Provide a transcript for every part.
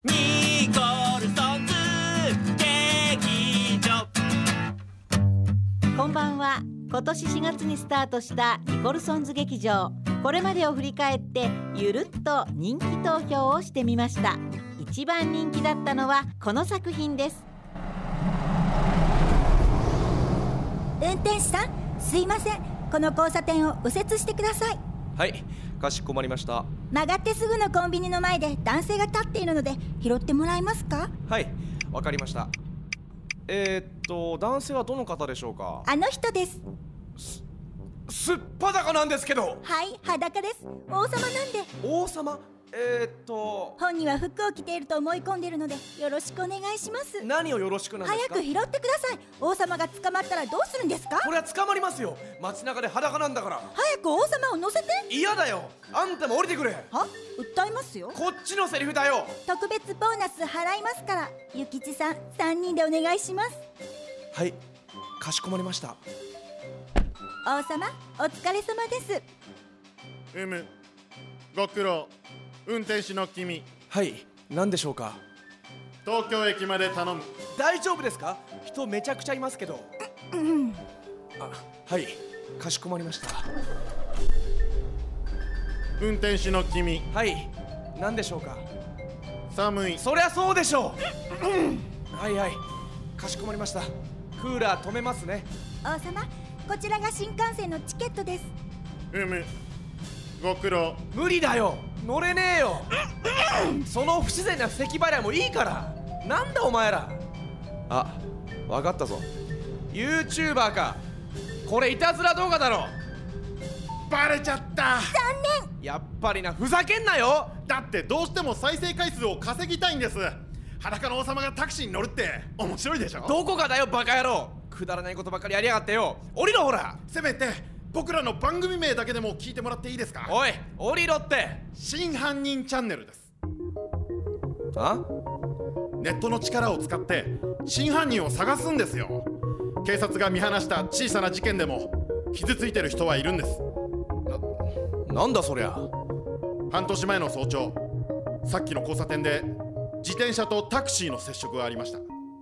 ニコルソンズ劇場。 こんばんは。今年4月にスタートしたニコルソンズ劇場。これまでを振り返ってゆるっと人気投票をしてみました。一番人気だったのはこの作品です。 運転手さん、すいません、この交差点を右折してください。 はい、かしこまりました。 曲がってすぐのコンビニの前で男性が立っているので拾ってもらえますか？ はい、わかりました。男性はどの方でしょうか？ あの人です。 すっぱだかなんですけど。 はい、裸です。王様なんで。 王様？ 本人は服を着ていると思い込んでいるのでよろしくお願いします。 何をよろしくなんですか？ 早く拾ってください。王様が捕まったらどうするんですか？ これは捕まりますよ。街中で裸なんだから。 早く王様を乗せて。 嫌だよ。あんたも降りてくれ。 は？訴えますよ。 こっちのセリフだよ。 特別ボーナス払いますから。諭吉さん、3人でお願いします。 はい、かしこまりました。 王様、お疲れ様です。 ご苦労。運転手の君。 はい、何でしょうか？ 東京駅まで頼む。 大丈夫ですか？人めちゃくちゃいますけど。はい、かしこまりました。 運転手の君。 はい、何でしょうか？ 寒い。 そりゃそうでしょう。はいはい、かしこまりました。クーラー止めますね。 王様、こちらが新幹線のチケットです。 ご苦労。 無理だよ、乗れねえよ。その不自然な咳払いもいいから。なんだお前ら。あ、わかったぞ。 YouTuber か。これいたずら動画だろ。 バレちゃった。 残念。 やっぱりな、ふざけんなよ。 だってどうしても再生回数を稼ぎたいんです。裸の王様がタクシーに乗るって面白いでしょ。 どこがだよバカ野郎。くだらないことばっかりやりやがってよ。降りろほら。 せめて僕らの番組名だけでも聞いてもらっていいですか？ おい、降りろって。 真犯人チャンネルです。 あ？ ネットの力を使って真犯人を探すんですよ。警察が見放した小さな事件でも傷ついてる人はいるんです。 なんだそりゃ。 半年前の早朝、さっきの交差点で自転車とタクシーの接触がありました。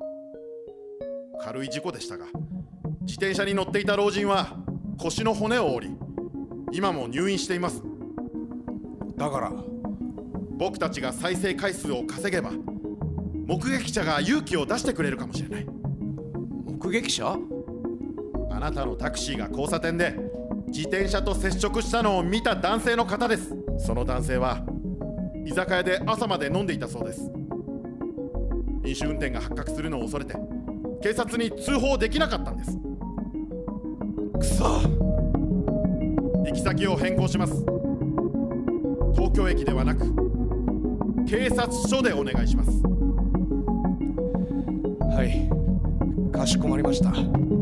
軽い事故でしたが、自転車に乗っていた老人は腰の骨を折り、今も入院しています。 だから僕たちが再生回数を稼げば目撃者が勇気を出してくれるかもしれない。 目撃者？ あなたのタクシーが交差点で自転車と接触したのを見た男性の方です。その男性は居酒屋で朝まで飲んでいたそうです。飲酒運転が発覚するのを恐れて警察に通報できなかったんです。 くそ。 行き先を変更します。東京駅ではなく警察署でお願いします。 はい、かしこまりました。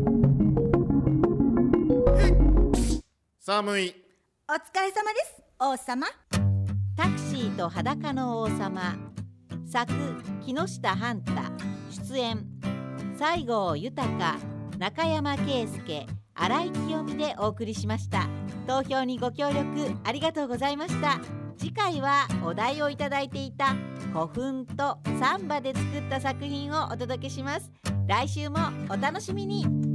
寒い。 お疲れ様です、王様。 タクシーと裸の王様。作木下半太。出演西郷豊、中山圭介、新井清美でお送りしました。投票にご協力ありがとうございました。次回はお題をいただいていた古墳とサンバで作った作品をお届けします。来週もお楽しみに。